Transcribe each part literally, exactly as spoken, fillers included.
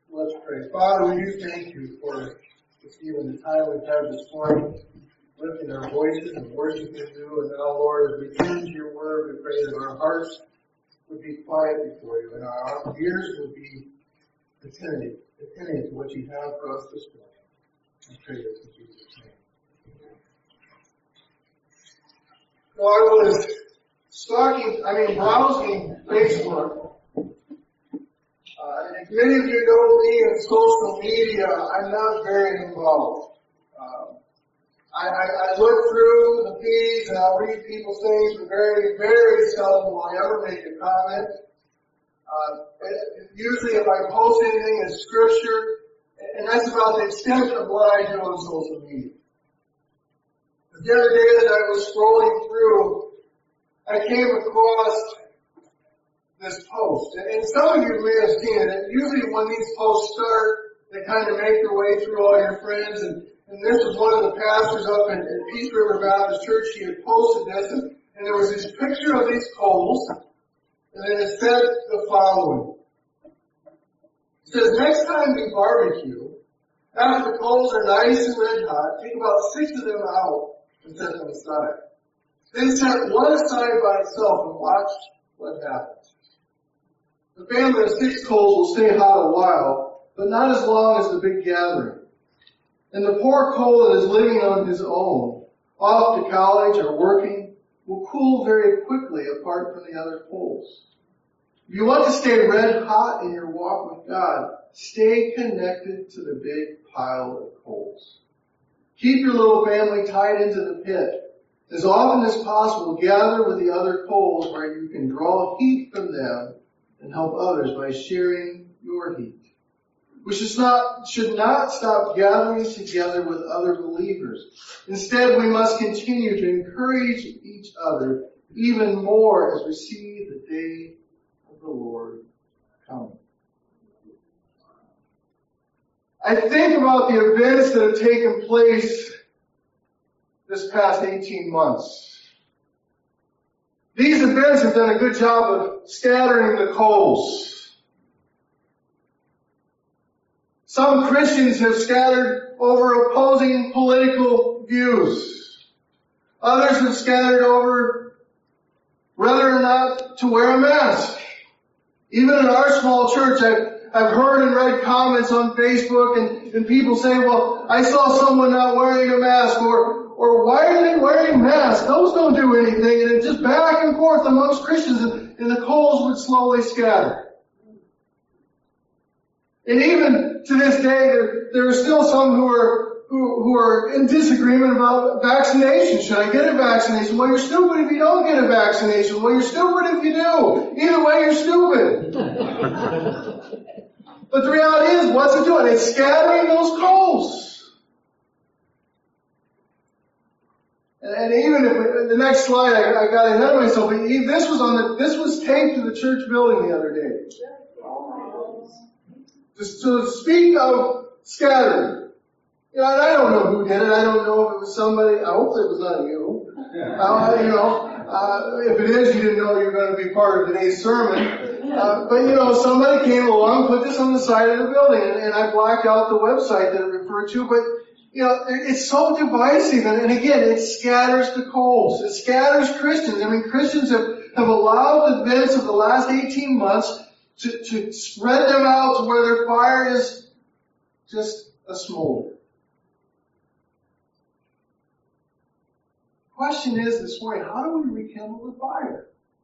Let's pray. Father, we do thank you for even the time we've had this morning, lifting our voices and worshiping you. And now, Lord, as we turn to your word, we pray that our hearts would be quiet before you and our ears would be attentive, attentive to what you have for us this morning. I pray this in Jesus' name. So I was stalking, I mean, browsing Facebook. Uh, and if many of you know me in social media, I'm not very involved. Um, I, I, I look through the feeds and I'll read people's things, but very, very seldom will I ever make a comment. Uh, usually if I post anything in scripture, and that's about the extent of what I do on social media. The other day as I was scrolling through, I came across this post. And some of you may have seen it. Usually when these posts start, they kind of make their way through all your friends. And, and this was one of the pastors up in, in Peace River Baptist Church. He had posted this. And, and there was this picture of these coals. And then it said the following. It says, next time we barbecue, after the coals are nice and red hot, take about six of them out and set them aside. Then set one aside by itself and watch what happens. The family of six coals will stay hot a while, but not as long as the big gathering. And the poor coal that is living on his own, off to college or working, will cool very quickly apart from the other coals. If you want to stay red hot in your walk with God, stay connected to the big pile of coals. Keep your little family tied into the pit. As often as possible, gather with the other coals where you can draw heat from them and help others by sharing your heat. We should not, should not stop gathering together with other believers. Instead, we must continue to encourage each other even more as we see the day of the Lord coming. I think about the events that have taken place this past eighteen months. These events have done a good job of scattering the coals. Some Christians have scattered over opposing political views. Others have scattered over whether or not to wear a mask. Even in our small church, I've, I've heard and read comments on Facebook and, and people say, well, I saw someone not wearing a mask, or Or why are they wearing masks? Those don't do anything. And it's just back and forth amongst Christians, and, and the coals would slowly scatter. And even to this day, there, there are still some who are who, who are in disagreement about vaccination. Should I get a vaccination? Well, you're stupid if you don't get a vaccination. Well, you're stupid if you do. Either way, you're stupid. But the reality is, what's it doing? It's scattering those coals. And even if the next slide, I, I got ahead of myself. But this was on the this was taped to the church building the other day. Just to speak of scattering, you know, and I don't know who did it. I don't know if it was somebody. I hope it was not you. Uh, you know, uh, if it is, you didn't know you were going to be part of today's sermon. Uh, but you know, somebody came along, put this on the side of the building, and, and I blacked out the website that it referred to, but. You know, it's so divisive, and, and again, it scatters the coals. It scatters Christians. I mean, Christians have, have allowed the events of the last eighteen months to, to spread them out to where their fire is just a smolder. The question is this morning, how do we rekindle the fire?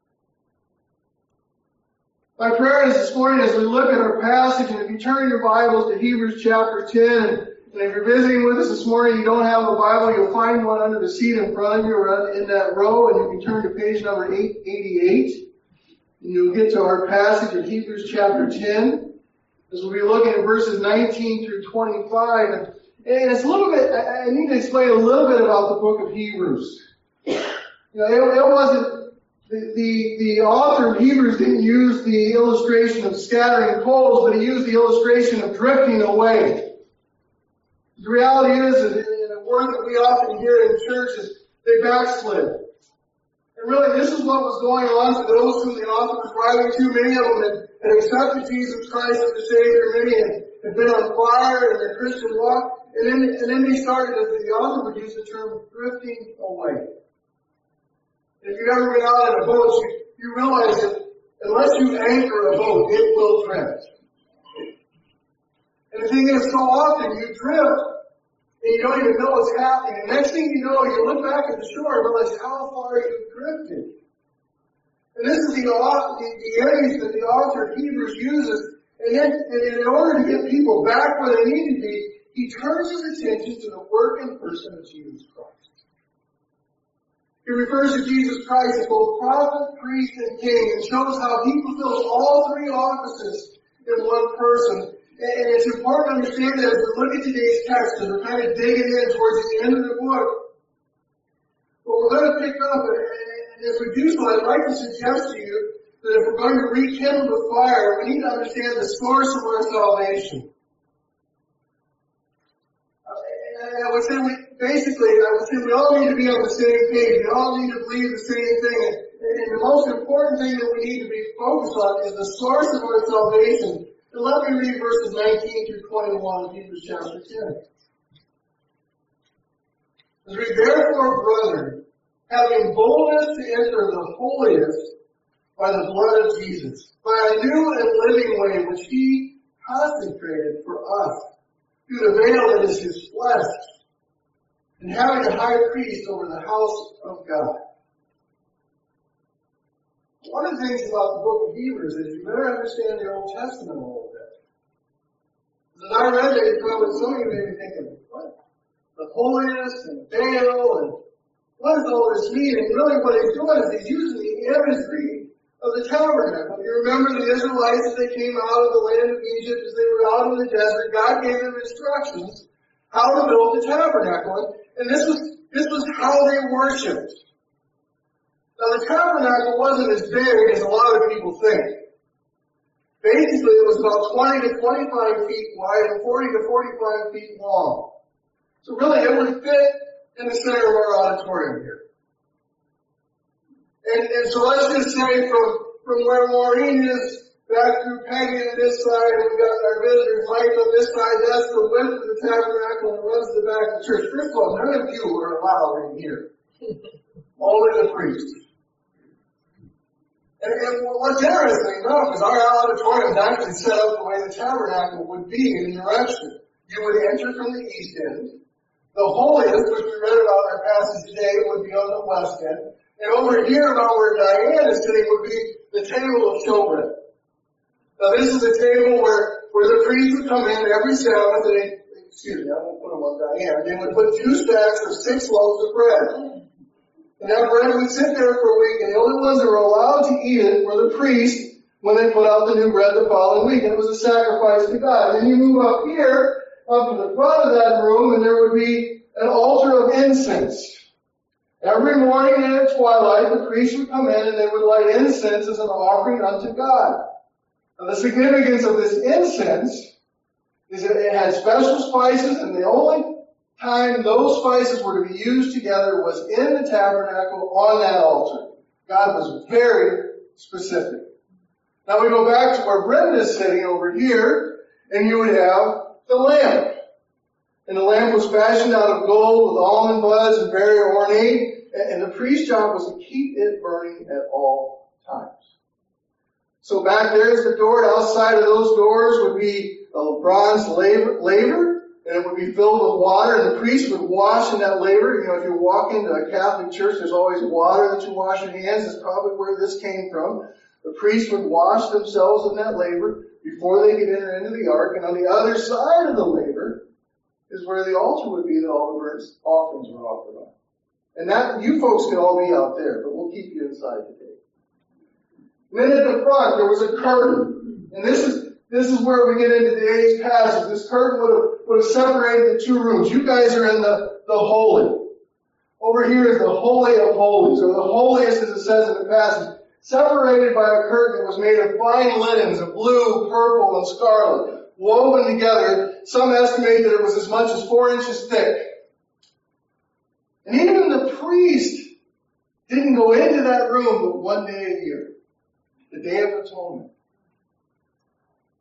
My prayer is this morning as we look at our passage, and if you turn your Bibles to Hebrews chapter ten, and And if you're visiting with us this morning, you don't have a Bible, you'll find one under the seat in front of you or in that row, and you can turn to page number eight eighty-eight. And you'll get to our passage in Hebrews chapter ten, as we'll be looking at verses nineteen through twenty-five. And, and it's a little bit, I, I need to explain a little bit about the book of Hebrews. You know, it, it wasn't, the, the, the author of Hebrews didn't use the illustration of scattering coals, but he used the illustration of drifting away. The reality is, and a word that we often hear in church is, they backslid. And really, this is what was going on for those whom the author was writing to. Many of them had, had accepted Jesus Christ as the Savior. Many had, had been on fire in their Christian walk. And then, and then they started, as the author would use the term, drifting away. If you've ever been out on a boat, you, you realize that unless you anchor a boat, it will drift. And the thing is, so often you drift and you don't even know what's happening. And next thing you know, you look back at the shore and realize how far you've drifted. And this is the, the, the image that the author of Hebrews uses. And then, and in order to get people back where they need to be, he turns his attention to the work and person of Jesus Christ. He refers to Jesus Christ as both prophet, priest, and king, and shows how he fulfills all three offices in one person. And it's important to understand that as we look at today's text, as we're kind of digging in towards the end of the book, but we're going to pick up, and as we do so, I'd like to suggest to you that if we're going to rekindle the fire, we need to understand the source of our salvation. And I would say we, basically, I would say we all need to be on the same page. We all need to believe the same thing. And, and the most important thing that we need to be focused on is the source of our salvation. And let me read verses nineteen through twenty-one of Hebrews chapter ten. As we therefore, brethren, having boldness to enter the holiest by the blood of Jesus, by a new and living way which he consecrated for us, through the veil that is his flesh, and having a high priest over the house of God. One of the things about the book of Hebrews is you better understand the Old Testament a little bit. As I read it, you probably, some of you may be thinking, what? The holiness and veil and what does all this mean? And really what he's doing is he's using the imagery of the tabernacle. You remember the Israelites as they came out of the land of Egypt, as they were out in the desert, God gave them instructions how to build the tabernacle. And this was, this was how they worshipped. Now the tabernacle wasn't as big as a lot of people think. Basically it was about twenty to twenty-five feet wide and forty to forty-five feet long. So really it would fit in the center of our auditorium here. And, and so let's just say from, from where Maureen is back through Peggy on this side, and we've got our visitors Mike on this side, that's the width of the tabernacle and runs to the back of the church. First of all, none of you are allowed in here. Only the priests. And, and what's interesting enough is our auditorium is actually set up the way the tabernacle would be in direction. You would enter from the east end. The holiest, which we read about in our passage today, would be on the west end. And over here, about where Diane is sitting, would be the table of showbread. Now this is a table where, where the priest would come in every Sabbath, and they, excuse me, I won't put them on Diane, they would put two stacks of six loaves of bread. And that bread would sit there for a week, and the only ones that were allowed to eat it were the priests when they put out the new bread the following week, and it was a sacrifice to God. And then you move up here, up to the front of that room, and there would be an altar of incense. Every morning and at twilight, the priest would come in and they would light incense as an offering unto God. Now the significance of this incense is that it had special spices, and the only time those spices were to be used together was in the tabernacle on that altar. God was very specific. Now we go back to where Brenda's sitting over here, and you would have the lamp. And the lamp was fashioned out of gold with almond buds and very ornate. And the priest's job was to keep it burning at all times. So back there's the door. Outside of those doors would be a bronze laver, laver, and it would be filled with water. And the priest would wash in that laver. You know, if you walk into a Catholic church, there's always water that you wash your hands. That's probably where this came from. The priests would wash themselves in that laver before they could enter into the ark. And on the other side of the laver is where the altar would be that all the burnt offerings were offered on. And that, you folks could all be out there, but we'll keep you inside today. And then at the front, there was a curtain. And this is, this is where we get into today's passage. This curtain would have, would have separated the two rooms. You guys are in the, the holy. Over here is the holy of holies, or the holiest as it says in the passage. Separated by a curtain that was made of fine linens of blue, purple, and scarlet, woven together. Some estimate that it was as much as four inches thick. And even the priest didn't go into that room but one day a year, the Day of Atonement.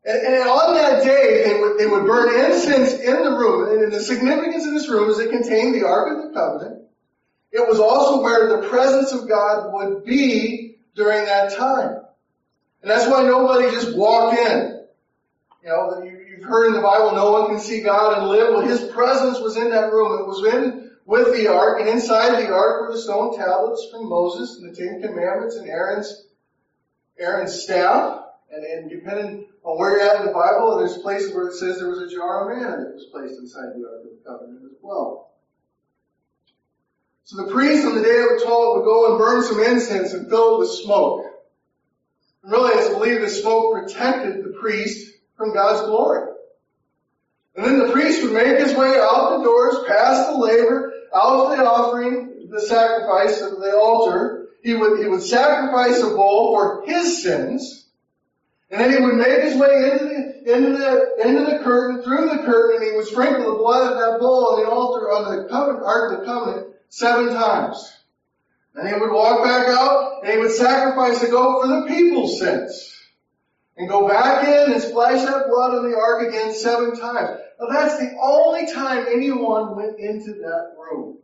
And, and on that day, they would, they would burn incense in the room. And the significance of this room is it contained the Ark of the Covenant. It was also where the presence of God would be during that time. And that's why nobody just walked in. You know, you, you've heard in the Bible, no one can see God and live. Well, His presence was in that room. It was in with the Ark, and inside the Ark were the stone tablets from Moses and the Ten Commandments and Aaron's, Aaron's staff. And, and depending on where you're at in the Bible, there's places where it says there was a jar of manna that was placed inside the Ark of the Covenant as well. So the priest on the Day of Atonement would go and burn some incense and fill it with smoke. And really, it's believed the smoke protected the priest from God's glory. And then the priest would make his way out the doors, past the laver, out the offering, the sacrifice of the altar. He would, he would sacrifice a bull for his sins. And then he would make his way into the, into the, into the curtain, through the curtain, and he would sprinkle the blood of that bull on the altar, on the covenant, Ark of the Covenant, seven times. Then he would walk back out, and he would sacrifice a goat for the people's sins. And go back in and splash that blood on the ark again seven times. Now that's the only time anyone went into that room.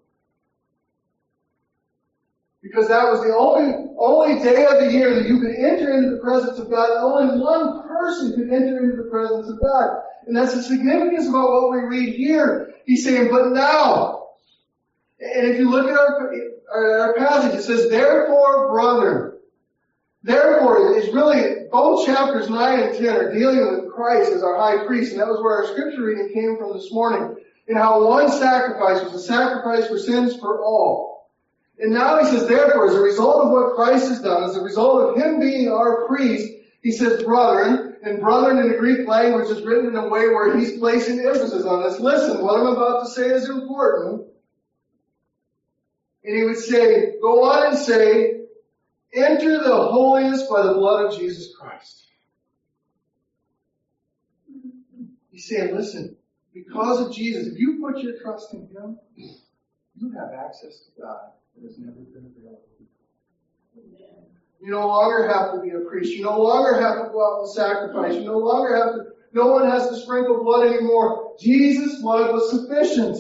Because that was the only, only day of the year that you could enter into the presence of God. Only one person could enter into the presence of God. And that's the significance about what we read here. He's saying, but now. And if you look at our, our, our passage, it says, therefore, brother. Therefore, it's really, both chapters nine and ten are dealing with Christ as our high priest, and that was where our scripture reading came from this morning, and how one sacrifice was a sacrifice for sins for all. And now he says, therefore, as a result of what Christ has done, as a result of Him being our priest, he says, brethren, and brethren in the Greek language is written in a way where he's placing emphasis on this. Listen, what I'm about to say is important. And he would say, go on and say, enter the holiest by the blood of Jesus Christ. He's saying, listen, because of Jesus, if you put your trust in Him, you have access to God that has never been available before. You no longer have to be a priest. You no longer have to go out and sacrifice. You no longer have to, no one has to sprinkle blood anymore. Jesus' blood was sufficient.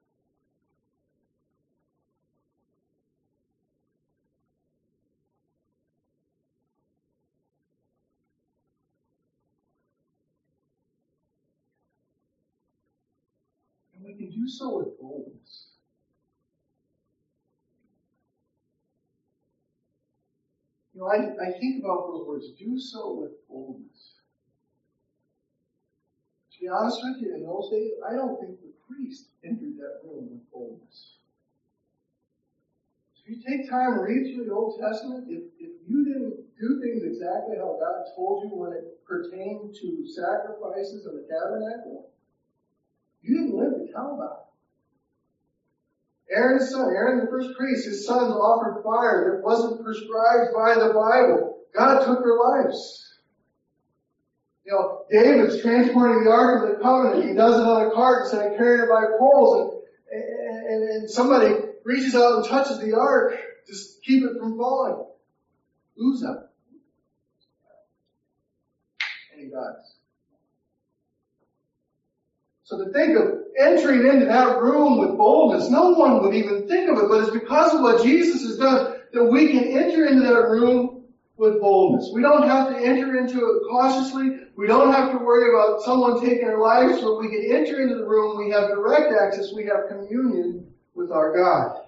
We can do so with boldness. You know, I, I think about those words, do so with boldness. To be honest with you, in those days, I don't think the priest entered that room with boldness. So if you take time and read through the Old Testament, if, if you didn't do things exactly how God told you when it pertained to sacrifices in the tabernacle, you didn't live to tell about it. Aaron's son, Aaron the first priest, his sons offered fire that wasn't prescribed by the Bible. God took their lives. You know, David's transporting the Ark of the Covenant. He does it on a cart instead of carrying it by poles. And, and, and somebody reaches out and touches the Ark to keep it from falling. Uzzah. And he dies. So to think of entering into that room with boldness, no one would even think of it, but it's because of what Jesus has done that we can enter into that room with boldness. We don't have to enter into it cautiously. We don't have to worry about someone taking our lives, so we can enter into the room. We have direct access. We have communion with our God.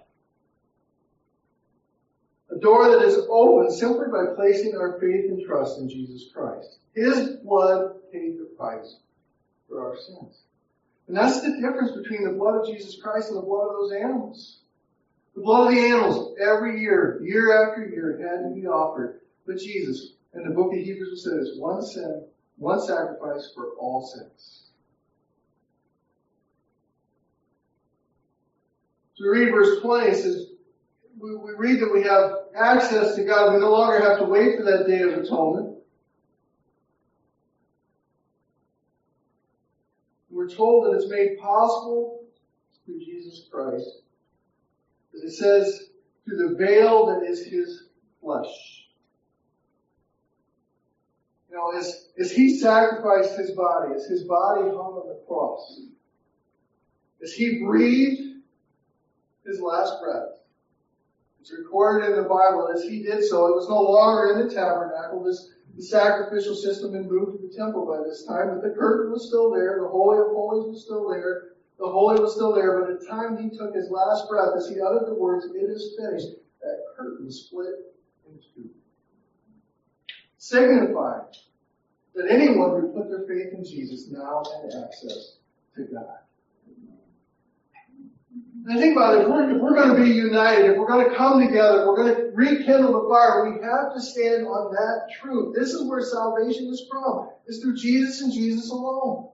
A door that is open simply by placing our faith and trust in Jesus Christ. His blood paid the price for our sins. And that's the difference between the blood of Jesus Christ and the blood of those animals. The blood of the animals, every year, year after year, had to be offered. But Jesus, in the book of Hebrews, says, one sin, one sacrifice for all sins. So we read verse twenty, it says, we, we read that we have access to God. We no longer have to wait for that day of atonement. We're told that it's made possible through Jesus Christ. As it says, through the veil that is His flesh. know, as, as he sacrificed his body, as his body hung on the cross, as he breathed his last breath. It's recorded in the Bible. As he did so, it was no longer in the tabernacle. This the sacrificial system had moved to the temple by this time, but the curtain was still there. The Holy of Holies was still there. The Holy was still there. But at the time he took his last breath, as he uttered the words, "It is finished," that curtain split in two, signifying that anyone who put their faith in Jesus now had access to God. And I think about it, if we're, if we're going to be united, if we're going to come together, if we're going to rekindle the fire, we have to stand on that truth. This is where salvation is from. It's through Jesus and Jesus alone.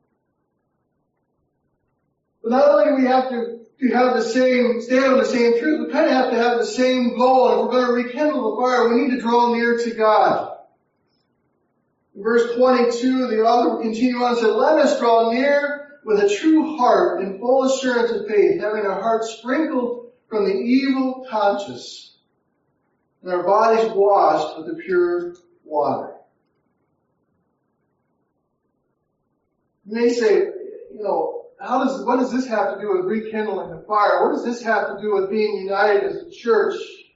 But not only do we have to, to have the same, stand on the same truth, we kind of have to have the same goal. And if we're going to rekindle the fire, we need to draw near to God. In verse twenty-two, the author will continue on and say, "Let us draw near with a true heart and full assurance of faith, having our hearts sprinkled from the evil conscience and our bodies washed with the pure water." You may say, you know, how does, what does this have to do with rekindling the fire? What does this have to do with being united as a church?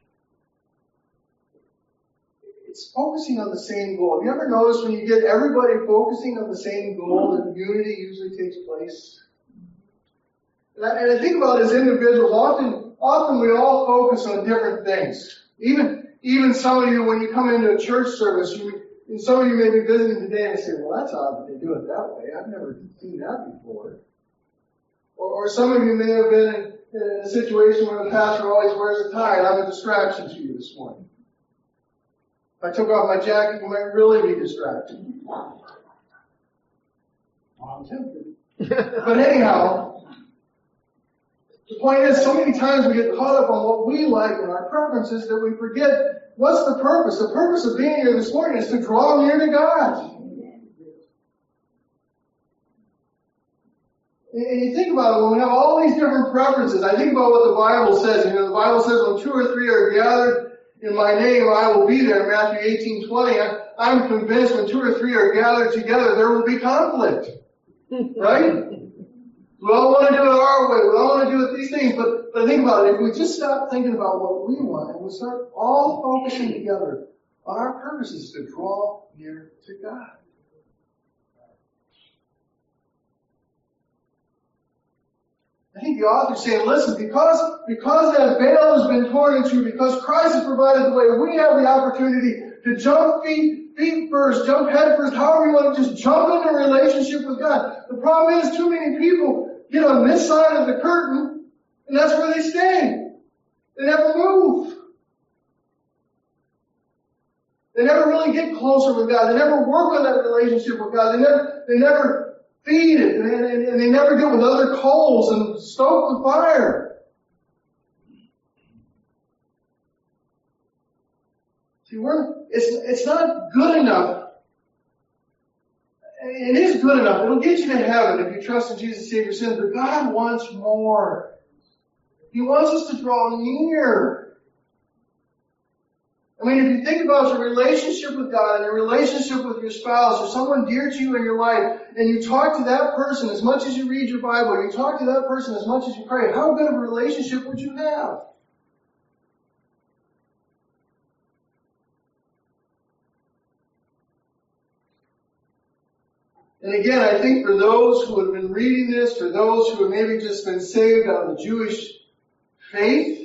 It's focusing on the same goal. Have you ever noticed when you get everybody focusing on the same goal that unity usually takes place? And I, and I think about it as individuals, often, often we all focus on different things. Even, even some of you, when you come into a church service, you, and some of you may be visiting today and say, "Well, that's odd that they do it that way. I've never seen that before." Or, or some of you may have been in, in a situation where the pastor always wears a tie, and I'm a distraction to you this morning. If I took off my jacket, you might really be distracted. Well, I'm tempted. But anyhow, the point is, so many times we get caught up on what we like and our preferences that we forget what's the purpose. The purpose of being here this morning is to draw near to God. And you think about it, when we have all these different preferences, I think about what the Bible says. You know, the Bible says when two or three are gathered in my name, I will be there. Matthew eighteen twenty. I'm convinced when two or three are gathered together, there will be conflict. Right? We all want to do it our way. We all want to do it these things. But, but think about it. If we just stop thinking about what we want and we start all focusing together on our purposes to draw near to God. I think the author's saying, listen, because, because that veil has been torn in two, because Christ has provided the way, we have the opportunity to jump feet, feet first, jump head first, however you want to just jump into a relationship with God. The problem is too many people get on this side of the curtain, and that's where they stay. They never move. They never really get closer with God. They never work on that relationship with God. They never, they never feed it, and, and, and they never get with other coals and stoke the fire. See, we're, it's, it's not good enough. It is good enough. It'll get you to heaven if you trust in Jesus to save your sins, but God wants more. He wants us to draw near. I mean, if you think about your relationship with God and your relationship with your spouse or someone dear to you in your life, and you talk to that person as much as you read your Bible, you talk to that person as much as you pray, how good of a relationship would you have? And again, I think for those who have been reading this, for those who have maybe just been saved out of the Jewish faith,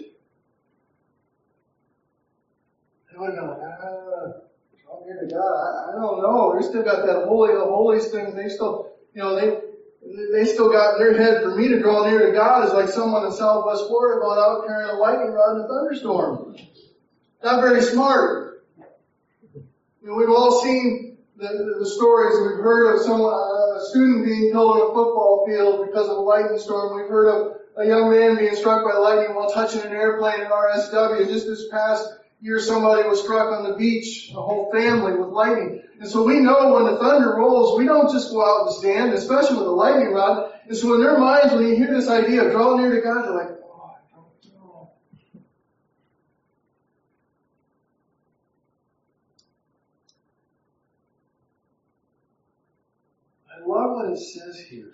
they would have gone, ah, draw near to God. I, I don't know. They still got that holy of holies thing. They still, you know, they they still got in their head, for me to draw near to God is like someone in Southwest Florida going out carrying a lightning rod in a thunderstorm. Not very smart. You know, we've all seen the, the, the stories. We've heard of someone, uh, a student being killed on a football field because of a lightning storm. We've heard of a young man being struck by lightning while touching an airplane in R S W. Just this past year, somebody was struck on the beach, a whole family with lightning. And so we know when the thunder rolls, we don't just go out and stand, especially with a lightning rod. And so in their minds, when you hear this idea of drawing near to God, they're like, oh, I don't know. love what it says here.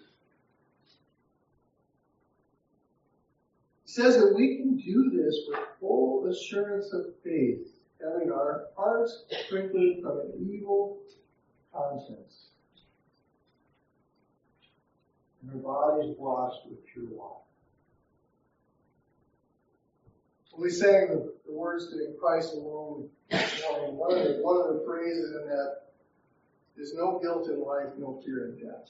It says that we can do this with full assurance of faith, having our hearts sprinkled from an evil conscience, and our bodies washed with pure water. When we sang the, the words to In Christ Alone this morning, one of, the, one of the phrases in that is no guilt in life, no fear in death.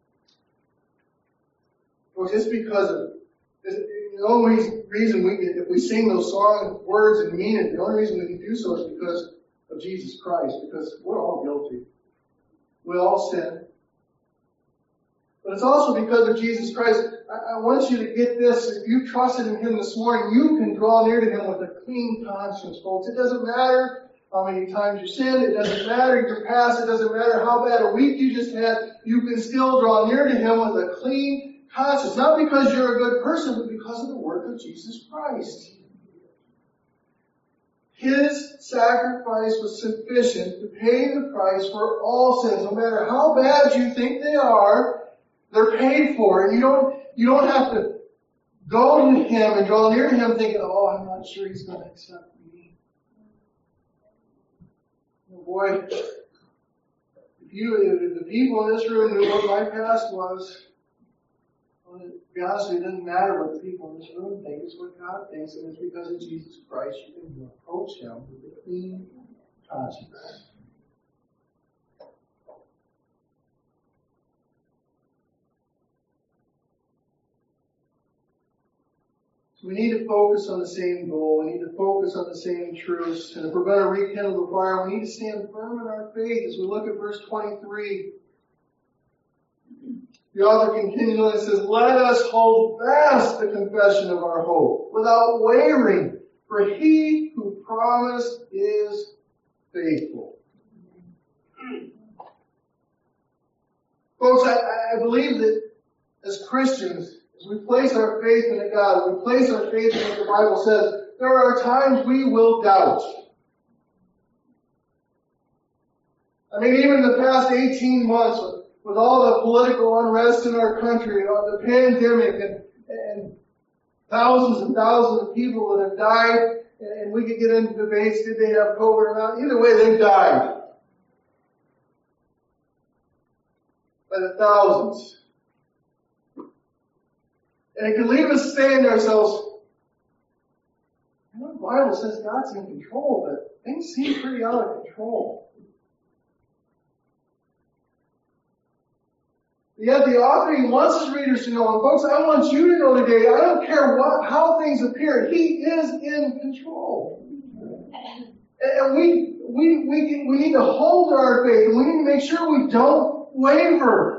Well, just because of the only reason we can, if we sing those song words and mean it, the only reason we can do so is because of Jesus Christ, because we're all guilty. We all sin. But it's also because of Jesus Christ. I, I want you to get this. If you trusted in Him this morning, you can draw near to Him with a clean conscience, folks. It doesn't matter how many times you sinned. It doesn't matter your past. It doesn't matter how bad a week you just had. You can still draw near to Him with a clean conscience. Not because you're a good person, but because of the work of Jesus Christ. His sacrifice was sufficient to pay the price for all sins. No matter how bad you think they are, they're paid for. And you don't, you don't have to go to Him and draw near to Him thinking, oh, I'm not sure He's going to accept me. Oh boy, if you, if the people in this room knew what my past was, well, to be honest, it doesn't matter what the people in this room think. It's what God thinks, and it's because of Jesus Christ you can approach Him with a clean conscience. So we need to focus on the same goal. We need to focus on the same truths. And if we're going to rekindle the fire, we need to stand firm in our faith. As we look at verse twenty-three, the author continually says, let us hold fast the confession of our hope without wavering, for He who promised is faithful. Folks, I, I believe that as Christians, as we place our faith in God, we place our faith in what the Bible says, there are times we will doubt. I mean, even the past eighteen months, with, with all the political unrest in our country, and all the pandemic, and, and thousands and thousands of people that have died, and we could get into debates, did they have COVID or not? Either way, they died. By the thousands. And it can leave us saying to ourselves, you know, the Bible says God's in control, but things seem pretty out of control. Yet the author, he wants his readers to know, and folks, I want you to know today, I don't care what, how things appear, He is in control. And we, we, we, we need to hold our faith, and we need to make sure we don't waver.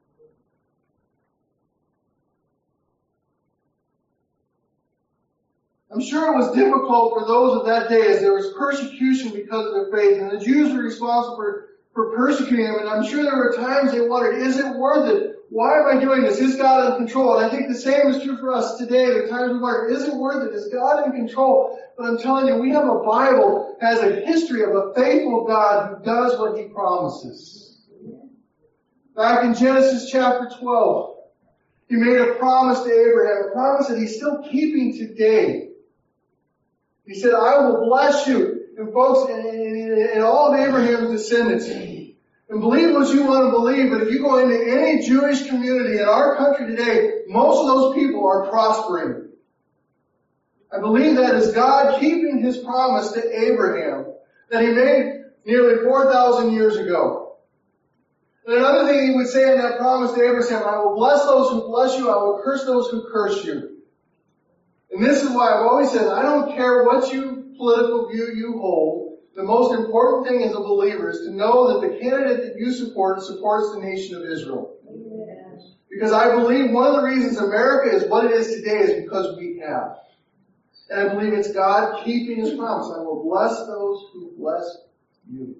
I'm sure it was difficult for those of that day as there was persecution because of their faith, and the Jews were responsible for, for persecuting them, and I'm sure there were times they wondered, is it worth it? Why am I doing this? Is God in control? And I think the same is true for us today. There are times we wonder, is it worth it? Is God in control? But I'm telling you, we have a Bible that has a history of a faithful God who does what He promises. Back in Genesis chapter twelve, He made a promise to Abraham, a promise that He's still keeping today. He said, I will bless you, and folks, and, and, and all of Abraham's descendants. And believe what you want to believe, but if you go into any Jewish community in our country today, most of those people are prospering. I believe that is God keeping His promise to Abraham that He made nearly four thousand years ago. And another thing He would say in that promise to Abraham, I will bless those who bless you, I will curse those who curse you. And this is why I've always said, I don't care what you political view you hold. The most important thing as a believer is to know that the candidate that you support supports the nation of Israel. Yes. Because I believe one of the reasons America is what it is today is because we have. And I believe it's God keeping His promise. I will bless those who bless you.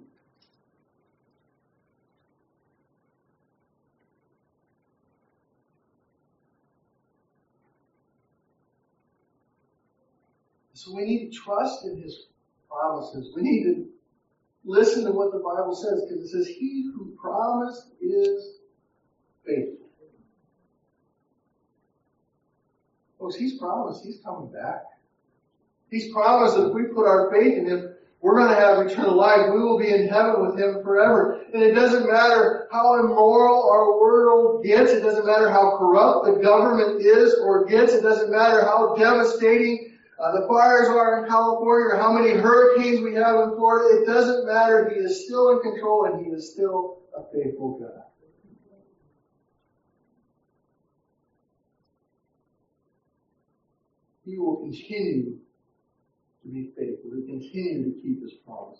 So we need to trust in His promises. We need to listen to what the Bible says, because it says, He who promised is Folks, He's promised He's coming back. He's promised that if we put our faith in Him, we're going to have eternal life. We will be in heaven with Him forever. And it doesn't matter how immoral our world gets. It doesn't matter how corrupt the government is or gets. It doesn't matter how devastating uh, the fires are in California or how many hurricanes we have in Florida. It doesn't matter. He is still in control and He is still a faithful God. He will continue to be faithful, to continue to keep His promises.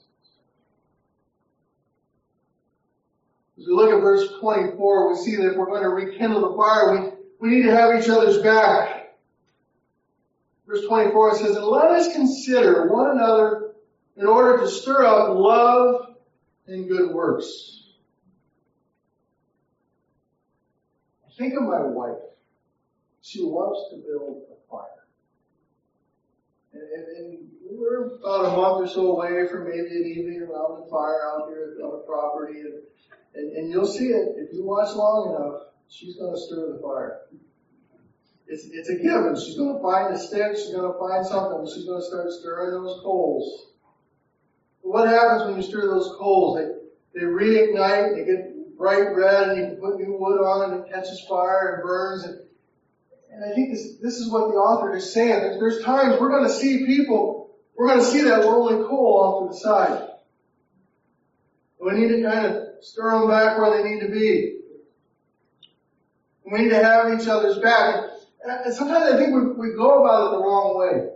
As we look at verse twenty-four, we see that if we're going to rekindle the fire, we, we need to have each other's back. Verse twenty-four says, and let us consider one another in order to stir up love and good works. I think of my wife. She loves to build a fire. And, and we're about a month or so away from maybe an evening around the fire out here on the property. And, and, and you'll see it. If you watch long enough, she's going to stir the fire. It's, it's a given. She's going to find a stick. She's going to find something. She's going to start stirring those coals. But what happens when you stir those coals? They, they reignite. They get bright red, and you can put new wood on it, and it catches fire and burns. And, And I think this, this is what the author is saying. There's, there's times we're going to see people, we're going to see that lonely coal off to the side. We need to kind of stir them back where they need to be. We need to have each other's back. And sometimes I think we, we go about it the wrong way.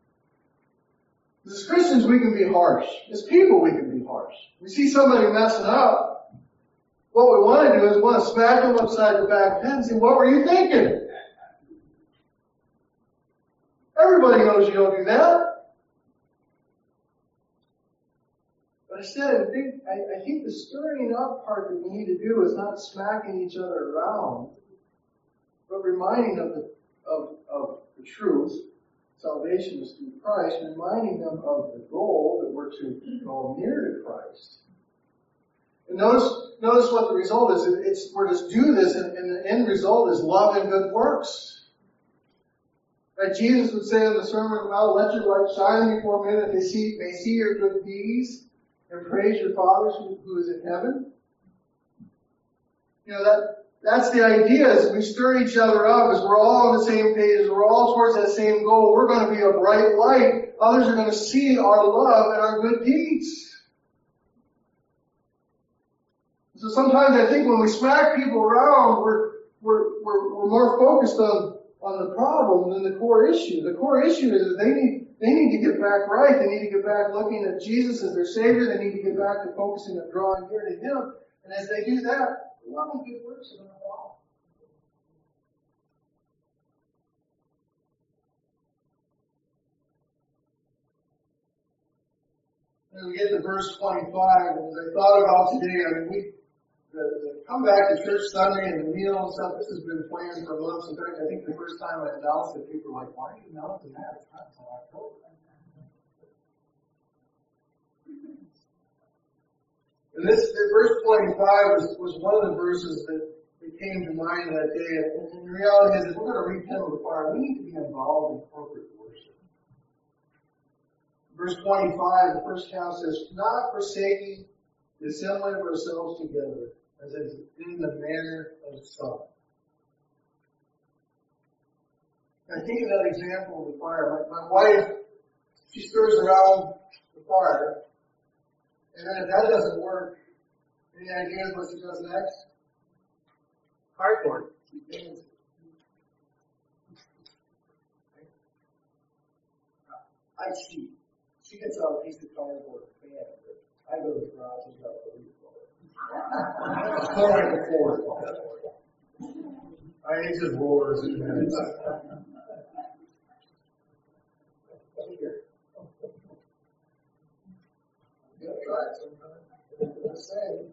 As Christians, we can be harsh. As people, we can be harsh. We see somebody messing up. What we want to do is we want to smack them upside the back head and say, what were you thinking? Everybody knows you don't do that. But instead, I think, I, I think the stirring up part that we need to do is not smacking each other around, but reminding them of the, of, of the truth. Salvation is through Christ, reminding them of the goal that we're to go near to Christ. And notice, notice what the result is. It, it's, we're to do this, and, and the end result is love and good works. Right, Jesus would say in the Sermon on the Mount, let your light shine before men that they see, may see your good deeds and praise your Father who is in heaven. You know, that, that's the idea, is we stir each other up, as we're all on the same page, as we're all towards that same goal. We're going to be a bright light. Others are going to see our love and our good deeds. So sometimes I think when we smack people around, we're, we're, we're, we're more focused on on the problem than the core issue. The core issue is that they need, they need to get back right. They need to get back looking at Jesus as their Savior. They need to get back to focusing on drawing near to Him. And as they do that, love and good works are going to follow. As we get to verse twenty-five, as I thought about today, I mean, we, The, the come back to church Sunday and the meal and stuff, this has been planned for months. In fact, I think the first time I announced it, people were like, why are you announcing that? It's not until October. And this, verse twenty-five was, was one of the verses that, that came to mind that day. And, and the reality is, if we're going to rekindle the fire, we need to be involved in corporate worship. Verse twenty-five, the first count says, not forsaking the assembling of ourselves together, as is in the manner of some. I think of that example of the fire. My, my wife, she stirs around the fire, and then if that doesn't work, any ideas what she does next? Cardboard. She paints it. I cheat. She gets out a piece of cardboard and fan it. I go to the garage and got the leaf blower. Pouring the floor. I mean, it just roars in minutes. You gotta try it sometime. I'm just saying.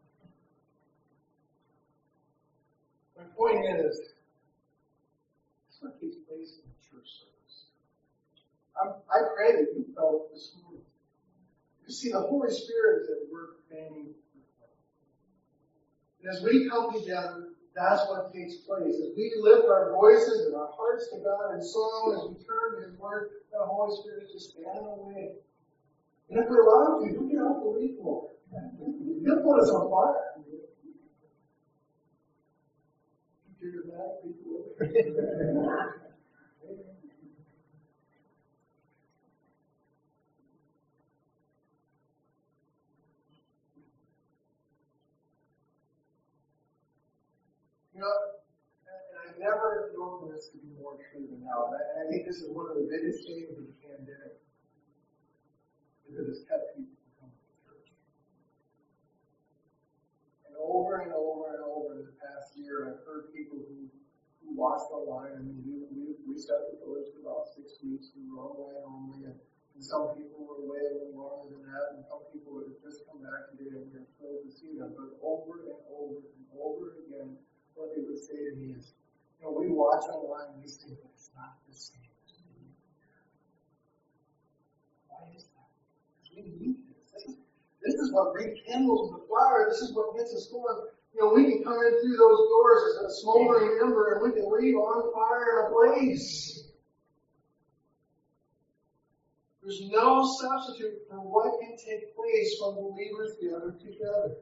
My point is, this what takes place in the church service. I'm, I pray that you felt this morning. You see, the Holy Spirit is at work fanning the flame. And as we come together That's what takes place. As we lift our voices and our hearts to God in song, as we turn to His Word, the Holy Spirit is just standing away. And if we're allowed to, He'll get off the leaf more. He'll put us on fire. You hear that? People You know, and I never known this to be more true than now. And I, I think this is one of the biggest things of the pandemic, is that it's kept people from coming to church. And over and over and over in the past year, I've heard people who, who watched online. I mean, we, we, we set the village for about six weeks. We were online only, and, and some people were away a little longer than that, and some people had just come back today, and we were thrilled to see them. But over and over and over again, what they would say to me is, you know, we watch online and we say, but it's not the same as we need. Why is that? Because we need this. This is, this is what rekindles the fire. This is what gets us going. You know, we can come in through those doors as a smoldering ember and we can leave on fire and ablaze. There's no substitute for what can take place when believers gather together.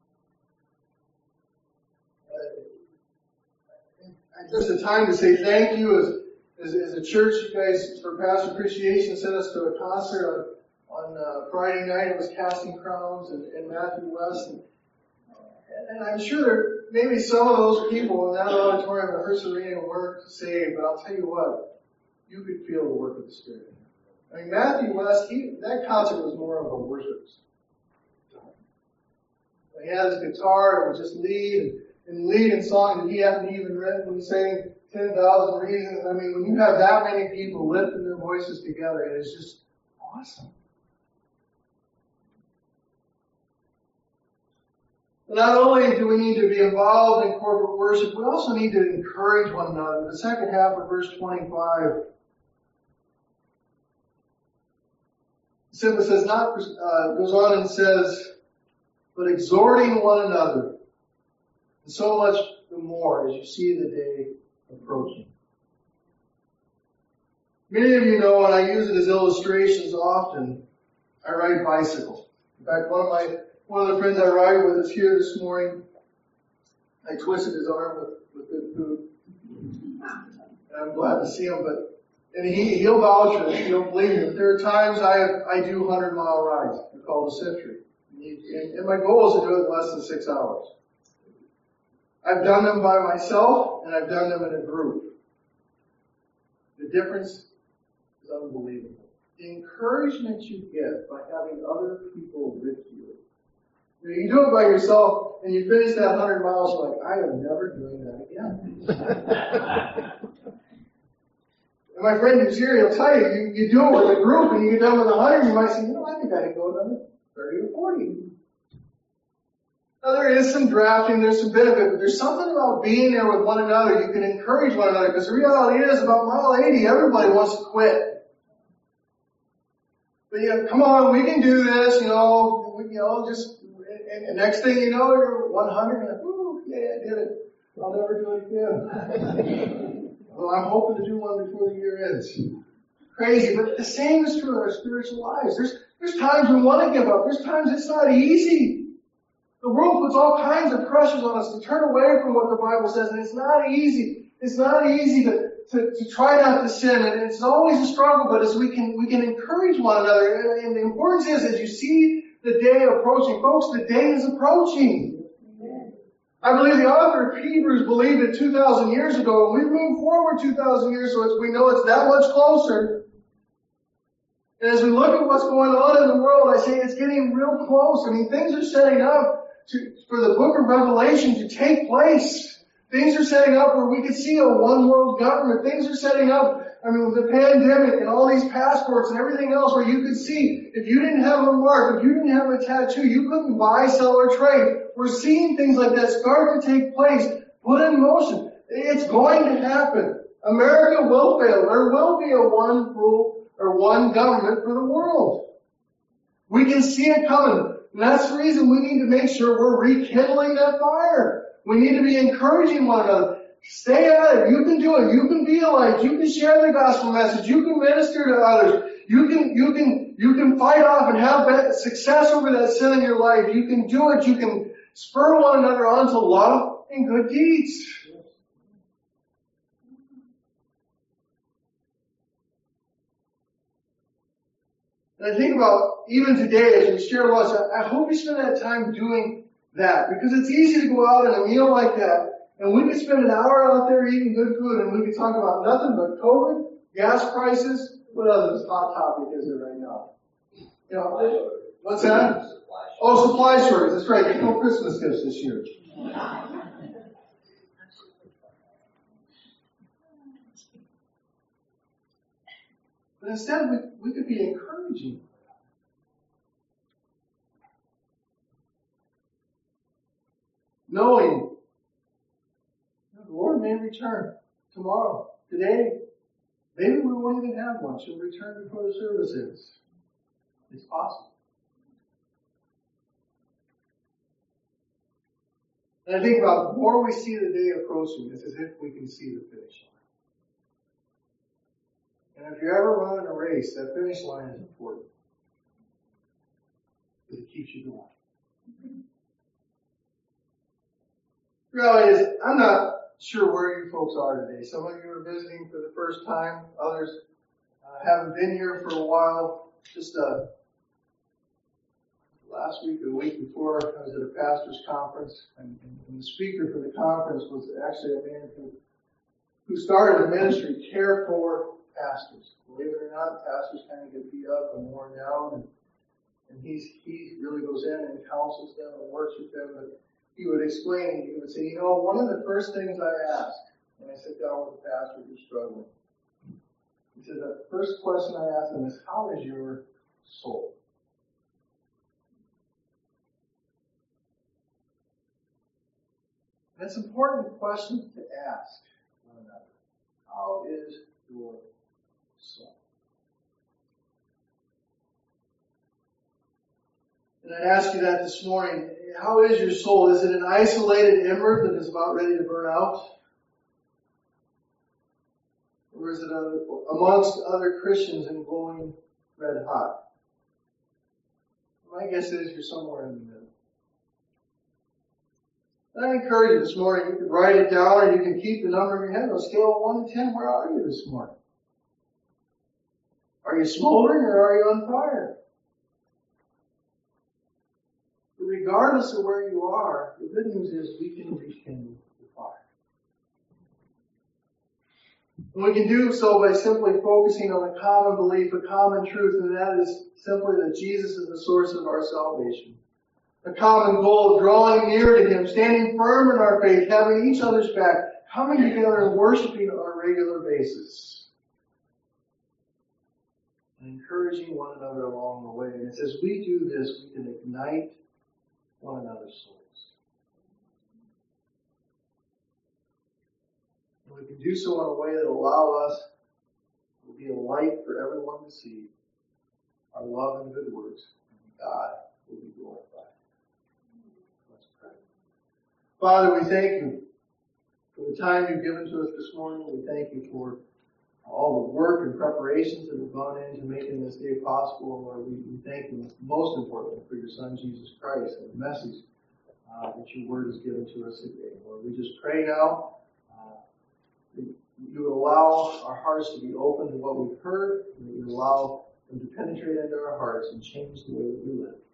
Uh, Just a time to say thank you as, as, as a church. You guys, for Pastor Appreciation, sent us to a concert on, on uh, Friday night. It was Casting Crowns and, and Matthew West. And, and I'm sure there maybe some of those people in that auditorium at Hearst Arena weren't saved, but I'll tell you what, you could feel the work of the Spirit. I mean, Matthew West, he, that concert was more of a worship. He had his guitar and would just lead. And lead in song that he hadn't even written. We sang ten thousand Reasons. I mean, when you have that many people lifting their voices together, it is just awesome. But not only do we need to be involved in corporate worship, we also need to encourage one another. The second half of verse twenty-five simply says, not, uh, goes on and says, but exhorting one another. And so much the more as you see the day approaching. Many of you know, and I use it as illustrations often, I ride bicycles. In fact, one of my, one of the friends I ride with is here this morning. I twisted his arm with, with good food. And I'm glad to see him, but, and he, he'll vouch for this, you don't believe me. But there are times I have, I do hundred mile rides. They're called a century. And, and my goal is to do it in less than six hours. I've done them by myself, and I've done them in a group. The difference is unbelievable. The encouragement you get by having other people with you. You know, you do it by yourself, and you finish that hundred miles, you're like, I am never doing that again. And my friend who's here, he'll tell you, you, you do it with a group, and you get done with a hundred, you might say, you know, I think I can go another thirty or forty. Now, there is some drafting, there's some benefit, but there's something about being there with one another. You can encourage one another, because the reality is, about mile eighty, everybody wants to quit. But yeah, come on, we can do this, you know, we, you know, just, and, and next thing you know, you're one hundred, and like, woo, yeah, I did it. I'll never do it again. Well, I'm hoping to do one before the year ends. Crazy, but the same is true in our spiritual lives. There's, there's times we want to give up. There's times it's not easy. The world puts all kinds of pressures on us to turn away from what the Bible says, and it's not easy. It's not easy to, to, to try not to sin, and it's always a struggle, but as we can, we can encourage one another, and, and the importance is, as you see the day approaching, folks, the day is approaching. I believe the author of Hebrews believed it two thousand years ago, and we've moved forward two thousand years, so it's, we know it's that much closer. And as we look at what's going on in the world, I say it's getting real close. I mean, things are setting up To, for the book of Revelation to take place. Things are setting up where we could see a one world government. Things are setting up, I mean, with the pandemic and all these passports and everything else where you could see, if you didn't have a mark, if you didn't have a tattoo, you couldn't buy, sell, or trade. We're seeing things like that start to take place, put in motion. It's going to happen. America will fail. There will be a one rule or one government for the world. We can see it coming. And that's the reason we need to make sure we're rekindling that fire. We need to be encouraging one another. Stay at it. You can do it. You can be a light. You can share the gospel message. You can minister to others. You can, you can, you can fight off and have success over that sin in your life. You can do it. You can spur one another on to love and good deeds. And I think about even today as we share lots, I hope you spend that time doing that, because it's easy to go out on a meal like that and we could spend an hour out there eating good food and we could talk about nothing but COVID, gas prices. What other hot topic is there right now? You know, what's that? Oh, supply shortage. That's right. There's no Christmas gifts this year. But instead, we, we could be encouraging. Knowing the Lord may return tomorrow, today. Maybe we won't even have lunch. He'll return before the service is. It's possible. And I think about the more we see the day approaching, it's as if we can see the finish line. And if you're ever running a race, that finish line is important. Because it keeps you going. The reality is, I'm not sure where you folks are today. Some of you are visiting for the first time. Others uh, haven't been here for a while. Just uh, last week or the week before, I was at a pastor's conference, and, and, and the speaker for the conference was actually a man who, who started a ministry, Care for Pastors. Believe it or not, pastors kind of get beat up and worn down, and, and he's, he really goes in and counsels them and works with them. But he would explain, he would say, you know, one of the first things I ask when I sit down with a pastor who's struggling, he said, the first question I ask them is, how is your soul? That's an important question to ask one another. How is your soul? And I ask you that this morning. How is your soul? Is it an isolated ember that is about ready to burn out? Or is it a, amongst other Christians and glowing red hot? My guess is you're somewhere in the middle. And I encourage you this morning, you can write it down or you can keep the number in your head on a scale of one to ten. Where are you this morning? Are you smoldering or are you on fire? But regardless of where you are, the good news is we can rekindle the fire. And we can do so by simply focusing on a common belief, a common truth, and that is simply that Jesus is the source of our salvation. A common goal of drawing near to Him, standing firm in our faith, having each other's back, coming together and worshiping on a regular basis. And encouraging one another along the way. And it's as we do this, we can ignite one another's souls. And we can do so in a way that will allow us to be a light for everyone to see our love and good works, and God will be glorified. Let's pray. Father, we thank you for the time you've given to us this morning. We thank you for all the work and preparations that have gone into making this day possible. Lord, we, we thank you most importantly for your Son, Jesus Christ, and the message uh, that your word has given to us today. Lord, we just pray now uh, that you would allow our hearts to be open to what we've heard, and that you would allow them to penetrate into our hearts and change the way that we live.